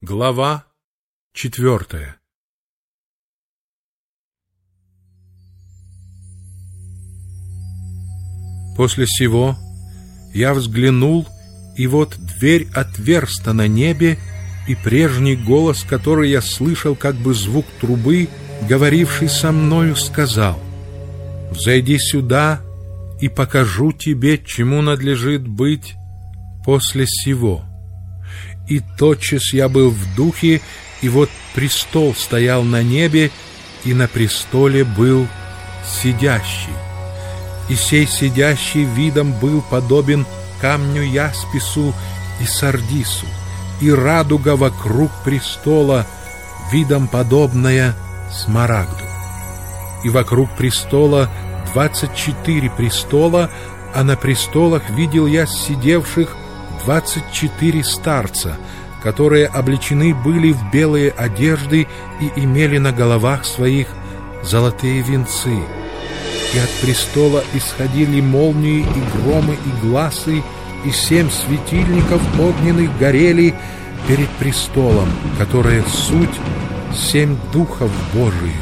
Глава 4. После сего я взглянул, и вот дверь отверста на небе, и прежний голос, который я слышал, как бы звук трубы, говоривший со мною, сказал: «Взойди сюда, и покажу тебе, чему надлежит быть после сего». И тотчас я был в духе, и вот престол стоял на небе, и на престоле был сидящий. И сей сидящий видом был подобен камню яспису и сардису, и радуга вокруг престола видом подобная смарагду. И вокруг престола 24 престола, а на престолах видел я сидевших 24 старца, которые облечены были в белые одежды и имели на головах своих золотые венцы. И от престола исходили молнии и громы и гласы, и 7 светильников огненных горели перед престолом, которые суть 7 духов Божиих.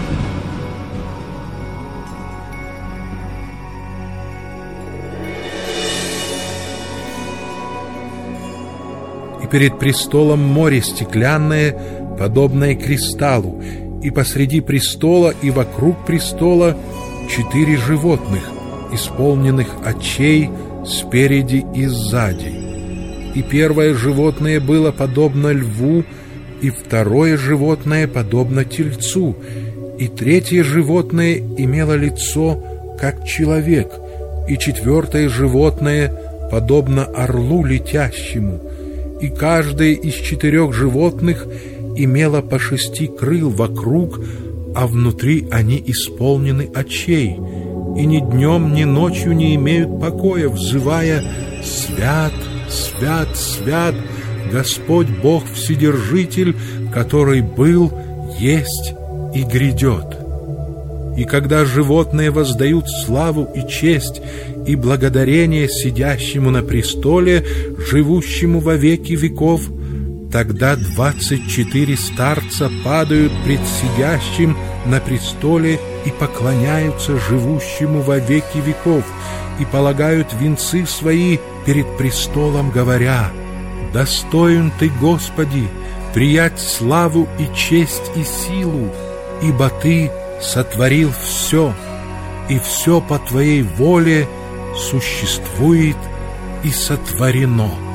Перед престолом море стеклянное, подобное кристаллу, и посреди престола и вокруг престола 4 животных, исполненных очей спереди и сзади. И первое животное было подобно льву, и второе животное подобно тельцу, и третье животное имело лицо, как человек, и четвертое животное подобно орлу летящему. И каждое из 4 животных имело по 6 крыл вокруг, а внутри они исполнены очей, и ни днем, ни ночью не имеют покоя, взывая: «Свят, свят, свят, Господь Бог Вседержитель, который был, есть и грядет». И когда животные воздают славу и честь и благодарение сидящему на престоле, живущему во веки веков, тогда 24 старца падают пред сидящим на престоле и поклоняются живущему во веки веков, и полагают венцы свои перед престолом, говоря: «Достоин Ты, Господи, приять славу и честь и силу, ибо Ты сотворил все, и все по Твоей воле существует и сотворено».